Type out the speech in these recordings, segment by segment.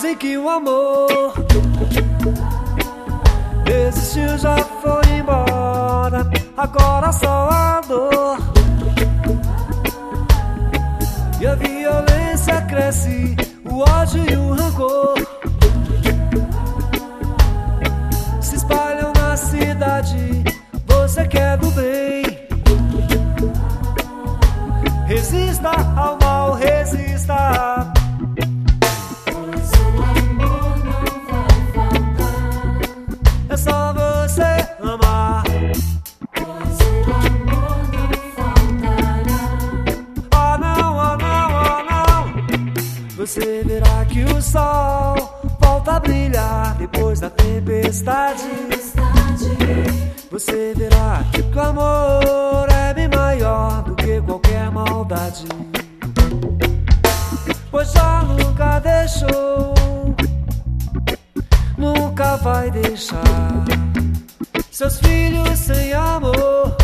Dizem que o amor existiu, já foi embora, agora só a dor. E a violência cresce, o ódio e o rancor se espalham na cidade. Você quer do bem, resista ao mal, resista. Pois o amor não vai faltar. É só você amar. Pois o amor não faltará. Oh não, oh não, oh não. Você verá que o sol volta a brilhar depois da tempestade. Você verá que o amor é bem maior do que qualquer maldade. Pois já nunca deixou, nunca vai deixar seus filhos sem amor,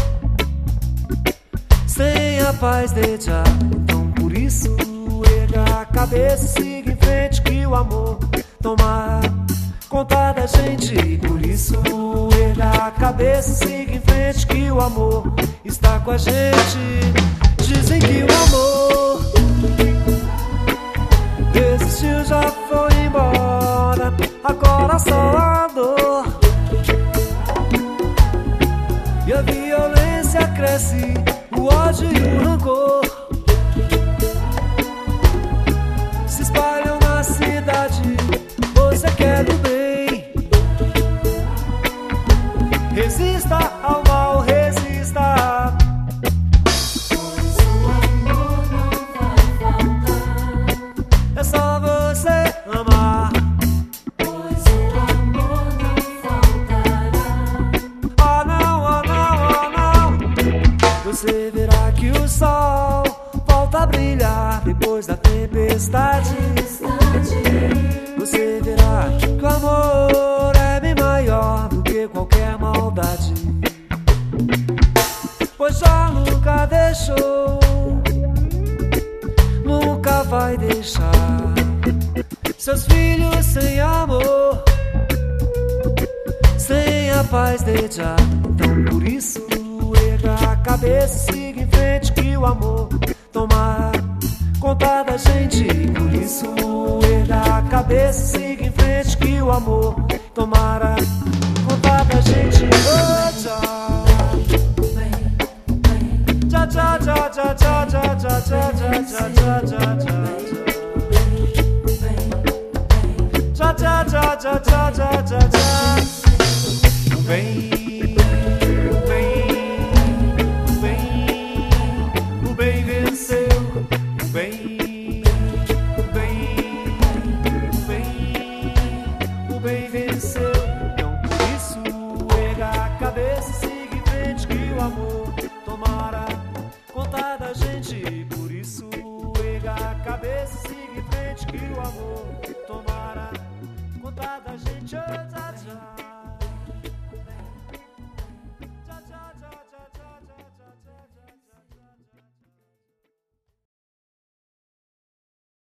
sem a paz de já. Então por isso erga a cabeça e siga em frente, que o amor toma conta da gente. Por isso erga a cabeça e siga em frente, que o amor está com a gente. Dizem que o amor existiu, já foi embora, agora só a dor. E a violência cresce, o ódio e o rancor se espalham na cidade. Você quer do bem, resista ao mal, resista. Pois o amor não vai faltar. É só você amar. Pois o amor não faltará. Oh não, oh não, oh não. Você verá que o sol volta a brilhar depois da tempestade. Você verá que o amor é bem maior do que qualquer maldade. Pois já nunca deixou, nunca vai deixar seus filhos sem amor, sem a paz de já. Então por isso erga a cabeça e siga em frente, que o amor toma conta da gente. Por isso erga a cabeça e siga em frente, que o amor tomará conta da gente. Oh, tchau. Tchau, tchau, tchau, tchau, tchau, tchau, tchau, tchau, tchau, tchau, tchau, tchau, tchau, tchau, tchau, tchau, tchau, tchau. O bem, o bem, o bem venceu. O bem, o bem venceu. Então por isso erga a cabeça e siga em frente, que o amor tomara conta da gente. Por isso erga a cabeça e siga em frente, que o amor